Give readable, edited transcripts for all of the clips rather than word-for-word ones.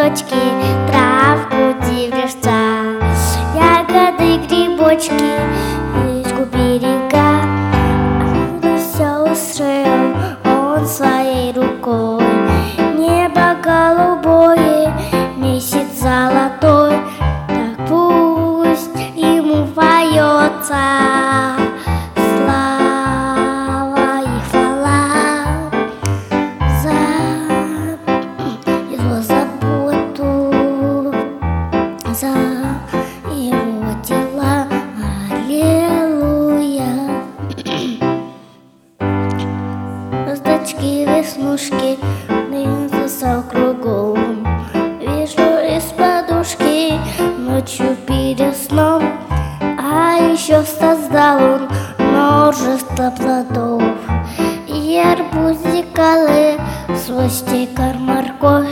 цветочки, травку, деревца, ягоды, грибочки, речку, берега. Все устроил он своей рукой. Небо голубое, месяц золотой, так пусть ему поется слава и хвала за его заботу, за его дела. Аллилуйя. Звездочки, веснушки, небеса кругом. Вижу из подушки ночью перед сном. А еще создал он множество плодов. И арбузик, калы, свастик, морковь.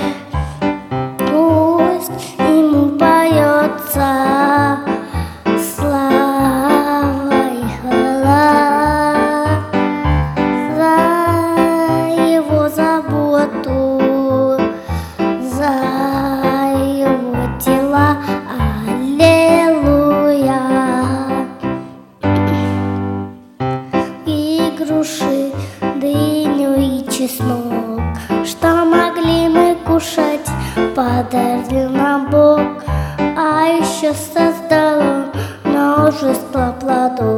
Пусть ему поется слава и хвала за его заботу, за его дела. Аллилуйя. И груши, дыню и чеснок, что могли мы кушать, подарил нам Бог. А еще создал он множество плодов.